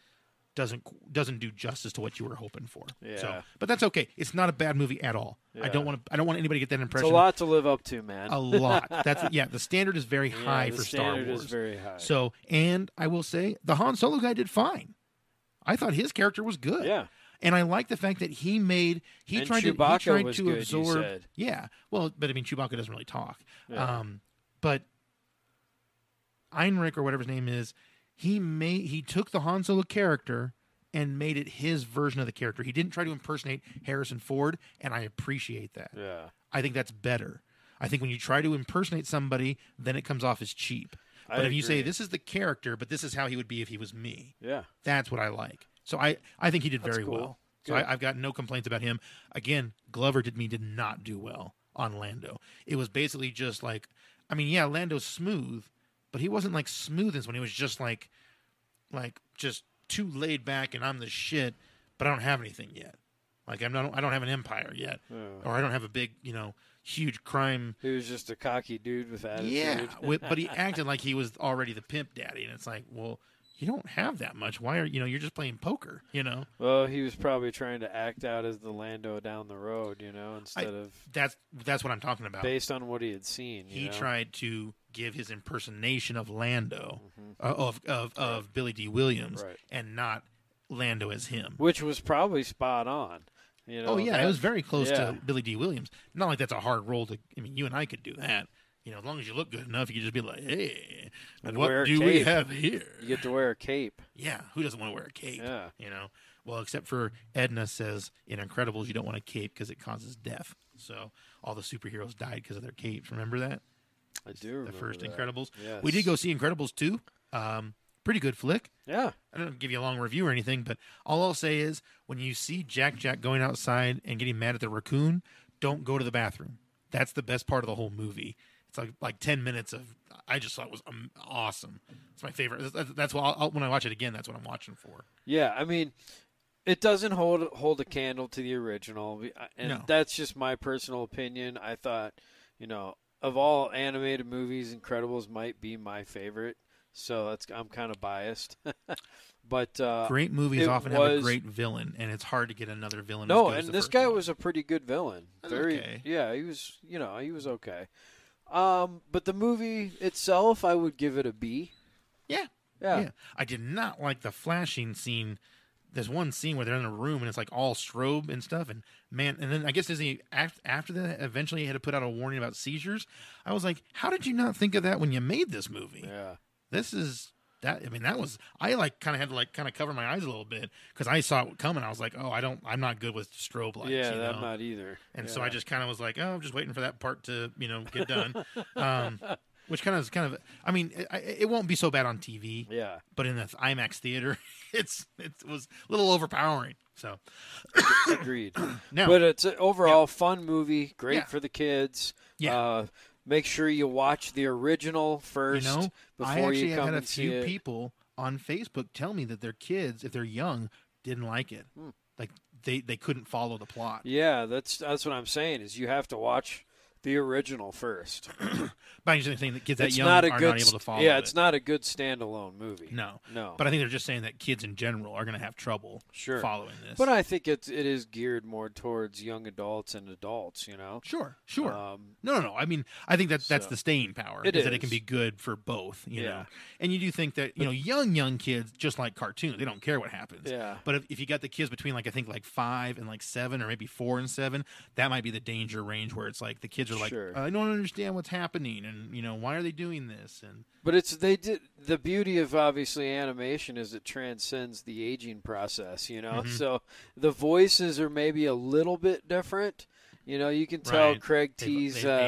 do justice to what you were hoping for. Yeah. So, but that's okay. It's not a bad movie at all. Yeah. I don't want anybody to get that It's impression. a lot to live up to, man. A lot. That's the standard is very high the for Star standard Wars. is very high. So, and I will say the Han Solo guy did fine. I thought his character was good. Yeah. And I like the fact that he And tried Chewbacca was to good, you absorb. said. Yeah. Well, but I mean, Chewbacca doesn't really talk. Yeah. But Heinrich or whatever his name is, he took the Han Solo character and made it his version of the character. He didn't try to impersonate Harrison Ford, and I appreciate that. Yeah. I think that's better. I think when you try to impersonate somebody, then it comes off as cheap. But if you say, this is the character, but this is how he would be if he was me, Yeah. that's what I like. So I think he did very cool. well. So Good. I've got no complaints about him. Again, Glover did not do well on Lando. It was basically just like, I mean, yeah, Lando's smooth, but he wasn't like smooth as when he was just like just too laid back and I'm the shit, but I don't have anything yet. Like I don't have an empire yet, or I don't have a big, huge crime. He was just a cocky dude with attitude. Yeah, but he acted like he was already the pimp daddy, and it's like, well, you don't have that much. Why are you're just playing poker, Well, he was probably trying to act out as the Lando down the road, instead of That's what I'm talking about. based on what he had seen. He tried to give his impersonation of Lando, of Billy D. Williams, Right. and not Lando as him. which was probably spot on. Oh yeah, it was very close yeah. to Billy D. Williams. Not like that's a hard role to. I mean, you and I could do that. As long as you look good enough, you could just be like, "Hey, And what wear a do we cape. have here?" You get to wear a cape. Yeah, who doesn't want to wear a cape? Yeah. Well, except for Edna says in Incredibles, you don't want a cape because it causes death. So all the superheroes died because of their capes. Remember that? I do The remember first that. Incredibles. Yes. We did go see Incredibles 2. Pretty good flick. Yeah. I don't give you a long review or anything, but all I'll say is when you see Jack going outside and getting mad at the raccoon, don't go to the bathroom. That's the best part of the whole movie. It's like 10 minutes of I just thought it was awesome. It's my favorite. That's why when I watch it again, that's what I'm watching for. Yeah, I mean, it doesn't hold a candle to the original, and No. that's just my personal opinion. I thought, of all animated movies, Incredibles might be my favorite. So I'm kind of biased, but Great movies it often have a was- great villain, and it's hard to get another villain. no, as good as and the this first guy one. was a pretty good villain. That's Very, okay. yeah, he was, he was okay. But the movie itself, I would give it a B. Yeah. I did not like the flashing scene. There's one scene where they're in a room and it's like all strobe and stuff, and then I guess Disney after that eventually had to put out a warning about seizures. I was like, how did you not think of that when you made this movie? Yeah. This is that. I mean, that was I kind of had to cover my eyes a little bit because I saw it coming. I was like, oh, I'm not good with strobe lights. Yeah, you I'm know? not either. And so Yeah. I just kind of was like, oh, I'm just waiting for that part to get done. Which kind of I mean, it won't be so bad on TV. Yeah. But in the IMAX theater, it was a little overpowering. So Agreed. now, But it's an overall fun movie, great Yeah. for the kids. Yeah. Make sure you watch the original first I before actually you come had a and see few it. people on Facebook tell me that their kids, if they're young, didn't like it. Like they couldn't follow the plot. Yeah, that's what I'm saying is you have to watch the original first. But I'm just saying that kids that It's young not a are good not able to follow Yeah, it. it's not a good standalone movie. No. No. But I think they're just saying that kids in general are going to have trouble Sure. following this. But I think it is geared more towards young adults and adults, Sure. No. I mean, I think that's so- the staying power. It is that it is. can be good for both, you Yeah. know. And you do think that, young kids just like cartoons. They don't care what happens. Yeah. But if you got the kids between I think 5 and 7 or maybe 4 and 7, that might be the danger range where it's like the kids are like, Sure. I don't understand what's happening and, why are they doing this? And But the beauty of obviously animation is it transcends the aging process, Mm-hmm. So the voices are maybe a little bit different. You can tell Right. Craig They've T's aged.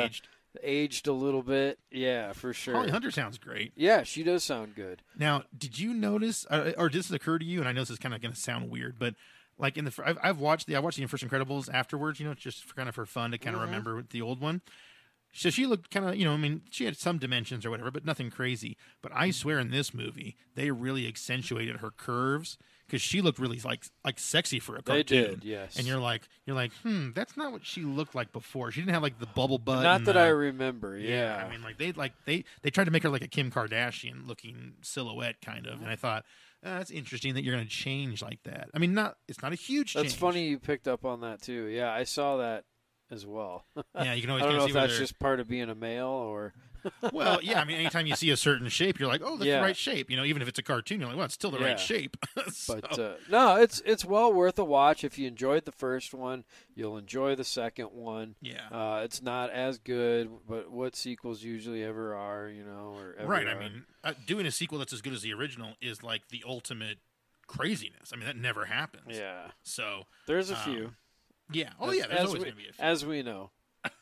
aged a little bit. Yeah, for sure. Holly Hunter sounds great. Yeah, she does sound good. Now, did you notice, or did this occur to you? And I know this is kind of going to sound weird, but like I watched the First Incredibles afterwards. Just for fun to kind of remember the old one. So she looked kind of, I mean, she had some dimensions or whatever, but nothing crazy. But I swear in this movie, they really accentuated her curves because she looked really like sexy for a cartoon. They did, yes. And you're like, that's not what she looked like before. She didn't have like the bubble butt. Not that I remember. Yeah. I mean, they tried to make her like a Kim Kardashian looking silhouette kind of, and I thought. That's interesting that you're going to change like that. I mean, it's not a huge change. That's funny you picked up on that too. Yeah, I saw that as well. Yeah, you can always I don't know see if that's just part of being a male or. Well, yeah, I mean, anytime you see a certain shape, you're like, oh, that's the right shape. Even if it's a cartoon, you're like, well, it's still the right shape. But no, it's well worth a watch. If you enjoyed the first one, you'll enjoy the second one. Yeah. It's not as good, but what sequels usually ever are, or ever right. are. I mean, doing a sequel that's as good as the original is like the ultimate craziness. I mean, that never happens. Yeah. So there's a few. Yeah. Oh, yeah. There's always going to be a few. As we know.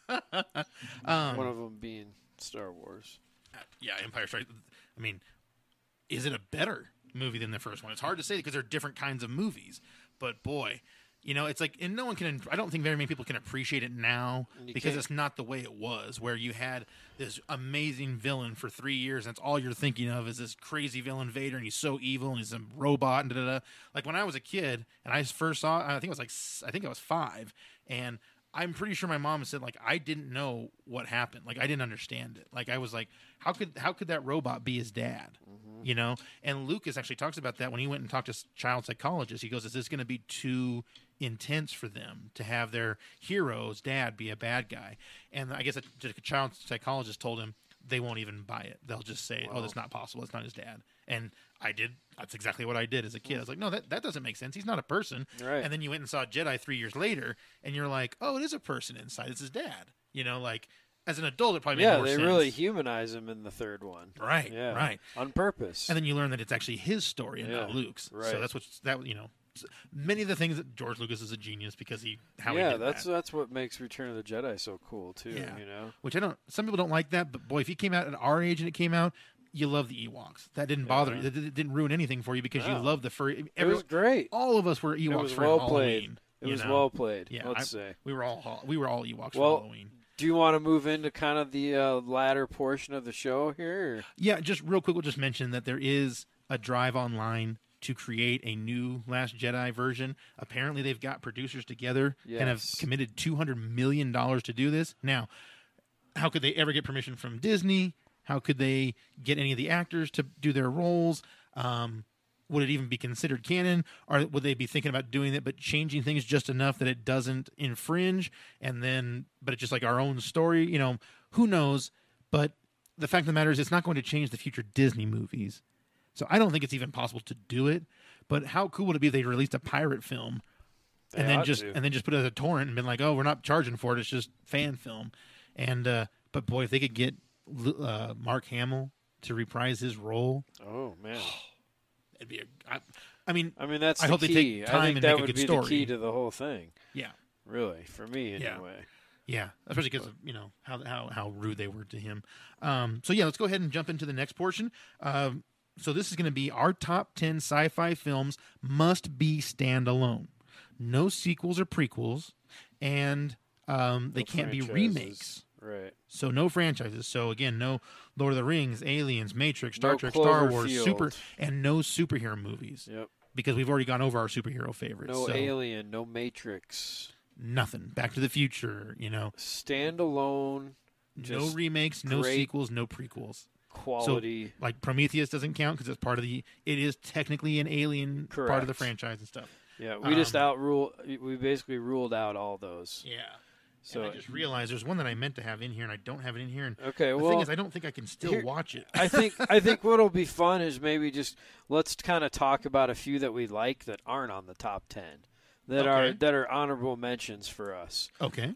One of them being Star Wars. Yeah, Empire Strikes. I mean, is it a better movie than the first one? It's hard to say because they're different kinds of movies. But boy, it's like, and no one can. I don't think very many people can appreciate it now because it's not the way it was, where you had this amazing villain for 3 years, and that's all you're thinking of is this crazy villain Vader, and he's so evil, and he's a robot, and da-da-da. Like when I was a kid and I first saw, I think I was 5, and I'm pretty sure my mom said, like, I didn't know what happened. Like, I didn't understand it. Like, I was like, how could that robot be his dad? Mm-hmm. And Lucas actually talks about that when he went and talked to child psychologists. He goes, is this going to be too intense for them to have their hero's dad be a bad guy? And I guess the child psychologist told him they won't even buy it. They'll just say, oh, that's not possible. It's not his dad. And that's exactly what I did as a kid. I was like, no, that doesn't make sense. He's not a person. Right. And then you went and saw Jedi 3 years later, and you're like, oh, it is a person inside. It's his dad. Like as an adult, it probably made more sense. Yeah, they really humanize him in the third one. Right. Yeah. Right. On purpose. And then you learn that it's actually his story and not Luke's. Right. So that's many of the things that George Lucas is a genius because he did that. That's what makes Return of the Jedi so cool too. Yeah. Which some people don't like that, but boy, if he came out at our age and it came out, you love the Ewoks. That didn't bother you. That didn't ruin anything for you because you loved the furry. It was great. All of us were Ewoks for well Halloween. It was well played. Yeah, let's say we were all Ewoks for Halloween. Do you want to move into kind of the latter portion of the show here? Or? Yeah, just real quick, we'll just mention that there is a drive online to create a new Last Jedi version. Apparently, they've got producers together and have committed $200 million to do this. Now, how could they ever get permission from Disney? How could they get any of the actors to do their roles? Would it even be considered canon? Or would they be thinking about doing it but changing things just enough that it doesn't infringe? But it's just like our own story? Who knows? But the fact of the matter is it's not going to change the future Disney movies. So I don't think it's even possible to do it. But how cool would it be if they released a pirate film and then just put it as a torrent and been like, oh, we're not charging for it. It's just fan film. But boy, if they could get Mark Hamill to reprise his role. Oh man, it'd be I mean that's. I hope key. they take time and make a good story. The key to the whole thing. Yeah, really, for me anyway. Yeah, especially because how rude they were to him. So let's go ahead and jump into the next portion. So this is going to be our top 10 sci-fi films must be standalone. No sequels or prequels, and they can't be remakes. Right. So no franchises. So again, no Lord of the Rings, Aliens, Matrix, Star Trek, Star Wars, and no superhero movies. Yep. Because we've already gone over our superhero favorites. No Alien, no Matrix. Nothing. Back to the Future, Standalone. No remakes, no sequels, no prequels. Quality. So, like Prometheus doesn't count because it's part of it is technically an Alien part of the franchise and stuff. Yeah, we we basically ruled out all those. Yeah. So and I just realized there's one that I meant to have in here and I don't have it in here. And the thing is, I don't think I can still watch it. I think what'll be fun is maybe just let's kind of talk about a few that we like that aren't on the top 10 that are honorable mentions for us. Okay.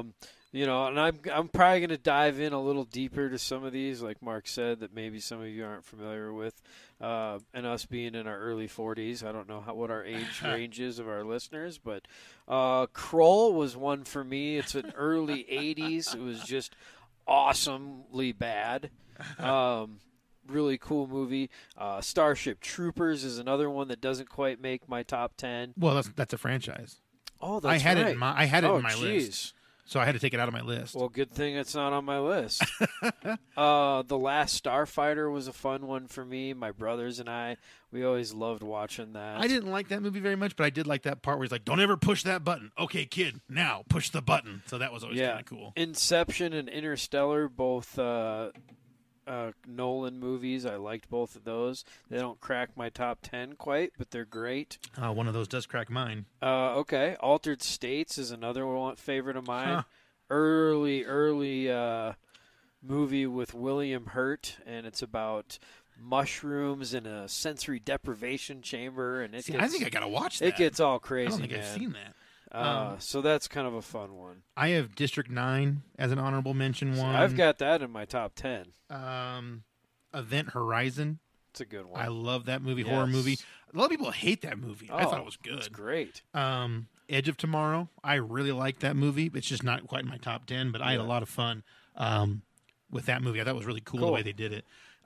And I'm probably going to dive in a little deeper to some of these, like Mark said, that maybe some of you aren't familiar with. And us being in our early 40s, I don't know what our age range is of our listeners, but Krull was one for me. It's an early 80s. It was just awesomely bad. Really cool movie. Starship Troopers is another one that doesn't quite make my top 10. Well, that's a franchise. Oh, that's I had right. it in my in my jeez. list, so I had to take it out of my list. Well, good thing it's not on my list. The Last Starfighter was a fun one for me. My brothers and I, we always loved watching that. I didn't like that movie very much, but I did like that part where he's like, "Don't ever push that button." Okay, kid, now push the button. So that was always kind of cool. Inception and Interstellar, both Nolan movies. I liked both of those. They don't crack my top 10 quite, but they're great. One of those does crack mine. Okay. Altered States is another one favorite of mine. Huh. Early movie with William Hurt, and it's about mushrooms in a sensory deprivation chamber, and I think I gotta watch that. It gets all crazy. I don't think man. I've seen that. So that's kind of a fun one. I have District 9 as an honorable mention one. I've got that in my top 10. Event Horizon. It's a good one. I love that movie, Yes. horror movie. A lot of people hate that movie. I thought it was good. It's great. Edge of Tomorrow. I really like that movie. It's just not quite in my top 10, but I had a lot of fun with that movie. I thought it was really cool the way they did it.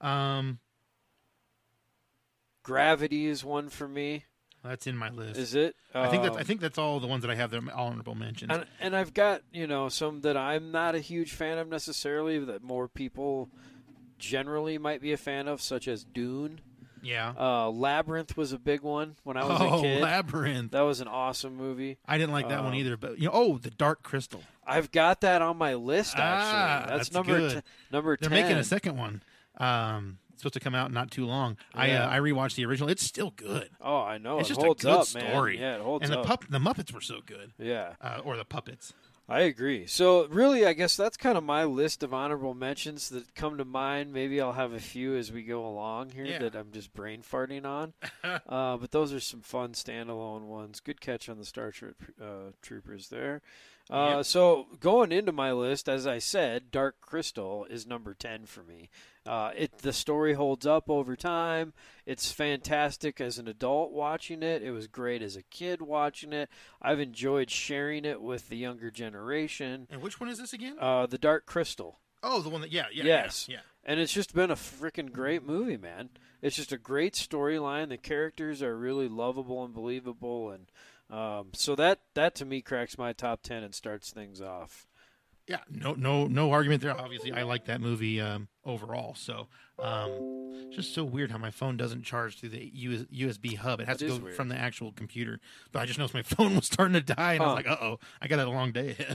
Gravity is one for me. That's in my list. Is it? I think that's all the ones that I have that are honorable mentions. And I've got, some that I'm not a huge fan of necessarily, that more people generally might be a fan of, such as Dune. Yeah. Labyrinth was a big one when I was a kid. Labyrinth. That was an awesome movie. I didn't like that one either, but The Dark Crystal. I've got that on my list actually. That's number good. Number 10. They're making a second one. It's supposed to come out not too long. Yeah. I rewatched the original. It's still good. Oh, I know. It's it just holds a good up, story. Man. Yeah, it holds and up. the Muppets were so good. Yeah. Or the puppets. I agree. So really, I guess that's kind of my list of honorable mentions that come to mind. Maybe I'll have a few as we go along here that I'm just brain farting on. But those are some fun standalone ones. Good catch on the Starship Troopers there. So going into my list, as I said, Dark Crystal is number 10 for me. The story holds up over time. It's fantastic as an adult watching it. It was great as a kid watching it. I've enjoyed sharing it with the younger generation. And which one is this again? The Dark Crystal. Oh, the one that, Yes. Yeah. And it's just been a freaking great movie, man. It's just a great storyline. The characters are really lovable and believable, and so that to me cracks my top 10 and starts things off. Yeah, no argument there. Obviously, I like that movie overall. So, it's just so weird how my phone doesn't charge through the USB hub. It has to go from the actual computer. But I just noticed my phone was starting to die, and I was like, "Uh-oh, I got a long day ahead."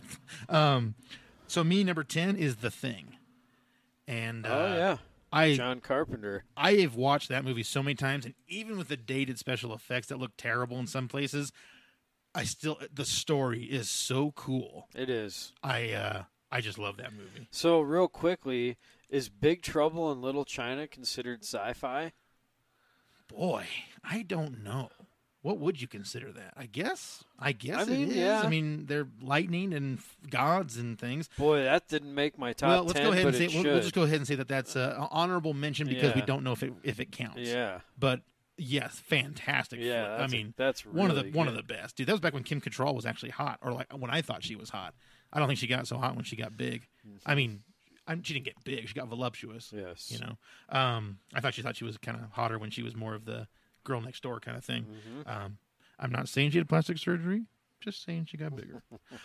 So me, number 10 is The Thing, and John Carpenter. I have watched that movie so many times, and even with the dated special effects that look terrible in some places, the story is so cool. It is. I just love that movie. So real quickly, is Big Trouble in Little China considered sci-fi? Boy, I don't know. What would you consider that? I guess it is. Yeah. I mean, they're lightning and gods and things. Boy, that didn't make my top 10. Well, let's go ahead but and say we'll just go ahead and say that that's an honorable mention because we don't know if it counts. Yeah. But yes, fantastic. Yeah, that's really one of the best, dude. That was back when Kim Cattrall was actually hot, or like when I thought she was hot. I don't think she got so hot when she got big. I mean, she didn't get big; she got voluptuous. Yes, I thought she was kind of hotter when she was more of the girl next door kind of thing. Mm-hmm. I'm not saying she had plastic surgery; just saying she got bigger.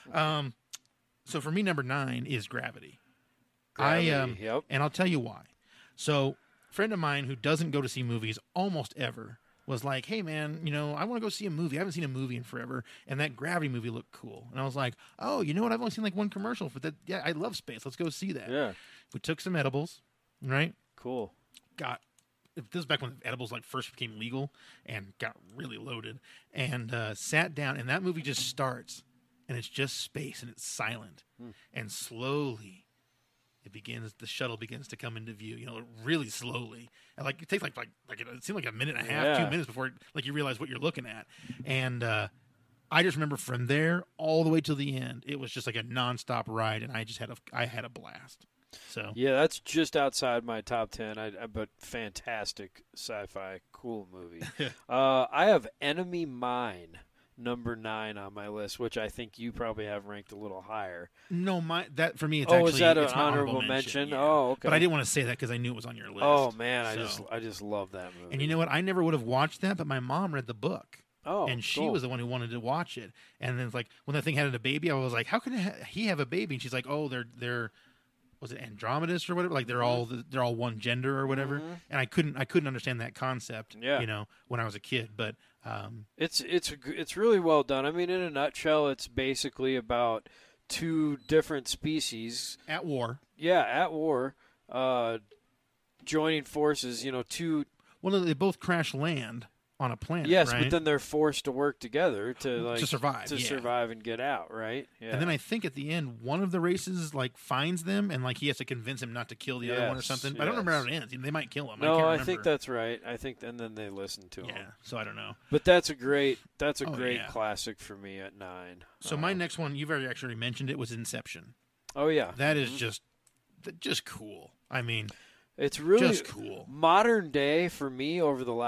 So for me, number 9 is Gravity. Yep. And I'll tell you why. So, a friend of mine who doesn't go to see movies almost ever was like, "Hey man, I want to go see a movie. I haven't seen a movie in forever, and that Gravity movie looked cool." And I was like, "Oh, you know what? I've only seen like one commercial for that. Yeah, I love space. Let's go see that." Yeah. We took some edibles, right? Cool. This was back when edibles like first became legal, and got really loaded, and sat down, and that movie just starts, and it's just space, and it's silent, and slowly the shuttle begins to come into view, really slowly. And it takes like it seemed like a minute and a half, 2 minutes before you realize what you're looking at. And I just remember from there all the way till the end, it was just like a nonstop ride, and I had a blast. So yeah, that's just outside my top 10. But fantastic sci-fi, cool movie. I have Enemy Mine number 9 on my list, which I think you probably have ranked a little higher. No, that for me, it's Oh, actually is that an it's my honorable mention? Yeah. Oh, okay. But I didn't want to say that because I knew it was on your list. Oh man, So- I just love that movie. And you know what? I never would have watched that, but my mom read the book. Oh, and she cool. was the one who wanted to watch it. And then it's like when that thing had a baby, I was like, "How can he have a baby?" And she's like, "Oh, they're was it Andromedus or whatever? Like they're all one gender or whatever." Mhm. And I couldn't understand that concept. Yeah. You know, when I was a kid, but It's really well done. I mean, in a nutshell, it's basically about 2 different species. at war. Yeah, at war, joining forces. You know, 2. Well, they both crash land on a planet. Yes, right? but then they're forced to work together to survive, yeah. survive and get out. Right. Yeah. And then I think at the end, one of the races like finds them, and like he has to convince him not to kill the other one or Yes, something. But I don't remember yes. how it ends. They might kill him. No, I can't I remember. think that's right. I think, and then they listen to him. Yeah. So I don't know. But that's a great Oh, yeah. classic for me at 9. So my next one, you've already actually mentioned it, was Inception. Oh yeah, That is just cool. I mean, it's really just cool. modern day for me over the last